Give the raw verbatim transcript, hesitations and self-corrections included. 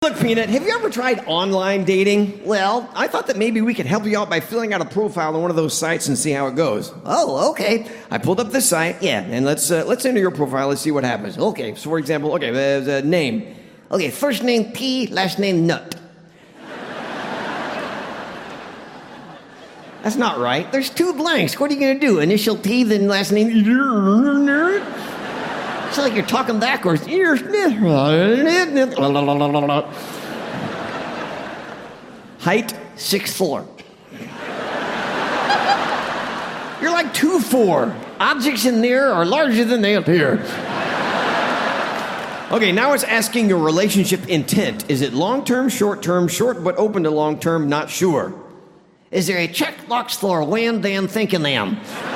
Look, Peanut, have you ever tried online dating? Well, I thought that maybe we could help you out by filling out a profile on one of those sites and see how it goes. Oh, okay. I pulled up this site, yeah, and let's uh, let's enter your profile. Let's see what happens. Okay, so for example, okay, there's a name. Okay, first name P, last name Nut. That's not right. There's two blanks. What are you going to do? Initial T, then last name. It's like you're talking backwards. Height, six foot four. You're like two foot four. Objects in there are larger than they appear. Okay, now it's asking your relationship intent. Is it long-term, short-term, short but open to long-term, not sure? Is there a checkbox for when, then, thinking them?